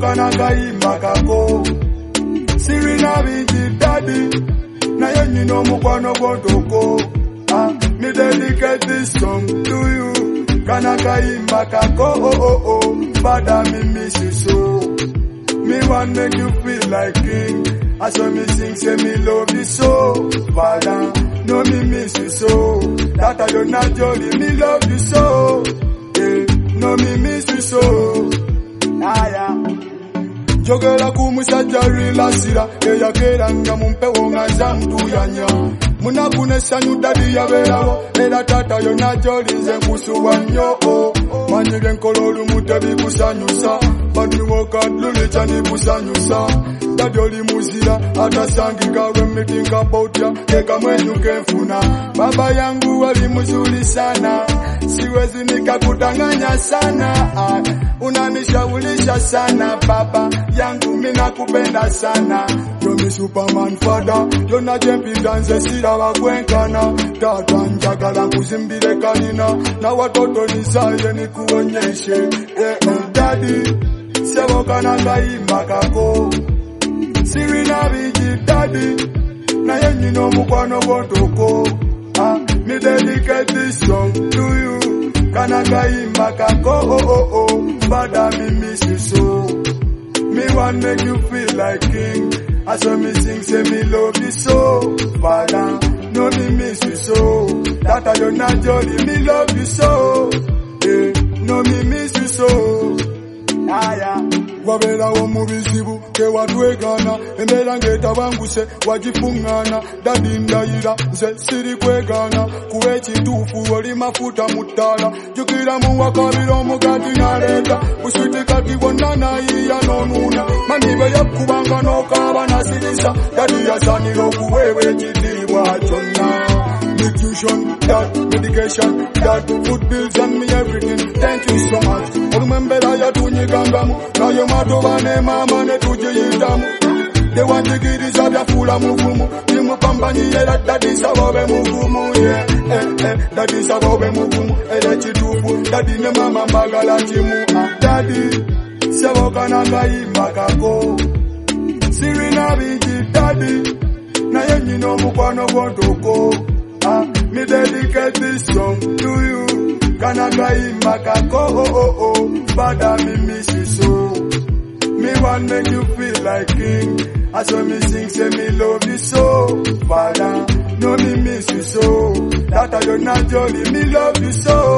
kana kaimba kako Sirina biji daddy Na yenyi no mukwano gwotoko Me dedicate this song to you Kana kaimba kako Father me miss you so Me want make you feel like king I saw me sing say me love you so Father no me miss you so That I don't not jolly me love you so No me miss you so Jogera kumusajja rilasira eyageranga mumpewo ngaza mtuyanya Munakune sanyu dadi yabeerawo era tata yonna gy'olinze nkusuwa nnyo Manyire nkololu mutebi kusanyusa Baniwoka lulica nikusanyusa Dadi oli muzira atasangika when me think about ya Keka mwenyu kenfuna Baba yangu wali mzuri sana Siwezi nikakudanganya sana Unanishawilisha sana baba yangu mina kupenda sana Yo mi Superman father Yo na jempi danze sira wakwenkana Tata njagala kuzimbire kalina Na watoto nisaye nikuonyeshe Daddy Sebo kana kaimba kako Sirina biji daddy Na yenyi no mukwano gwotoko Me dedicate this song to you Kana kaimba kako Father me miss you so Me want make you feel like king I saw me sing say me love you so Father no me miss you so That I don't not jolly me love you so No me miss you so Waberawo mu bizibu tewatwegana Embeera ng'etabanguse wagifungana Dadi ndayira nze siri kwegana Kuba ekituufu oli mafuta mu ttaala Jjukira mu wakabira omugati naleeta Buswiti kati bonna nayiya n'onuuna Mami bwe yakubanga n'okaaba nasirisa Dadi yasaanira okuweebwa ekitiibwa kyonna Nutrition, that, medication, that, food bills and me everything. Thank you so much. Olumembera ya tunyigangamu, na yo matoba ne mama ne tujiyitamu. They want to get this up ya fula mugumu. Timu pambani yela dadi sababe mugumu. Dadi sababe mugumu. Ele chitupu, dadi ne mama mbagala timu. Dadi, sebo kana kaimba kako. Sirina biji dadi, na yenyi no mukwano gwotoko. Me dedicate this song to you Kana kaimba kako Father me miss you so Me want make you feel like king I saw me sing say me love you so Father no me miss you so That I don't not jolly me love you so